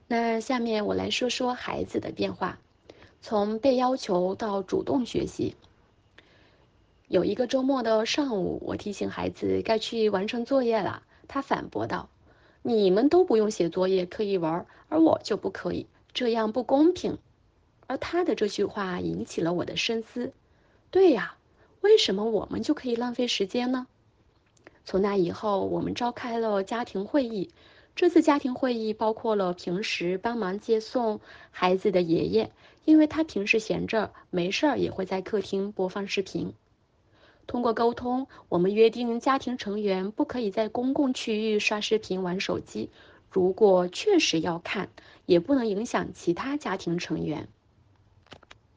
那下面我来说说孩子的变化，从被要求到主动学习。有一个周末的上午，我提醒孩子该去完成作业了，他反驳道：“你们都不用写作业，可以玩，而我就不可以，这样不公平。”而他的这句话引起了我的深思。对呀，为什么我们就可以浪费时间呢？从那以后，我们召开了家庭会议。这次家庭会议包括了平时帮忙接送孩子的爷爷，因为他平时闲着没事儿也会在客厅播放视频。通过沟通，我们约定家庭成员不可以在公共区域刷视频、玩手机。如果确实要看，也不能影响其他家庭成员。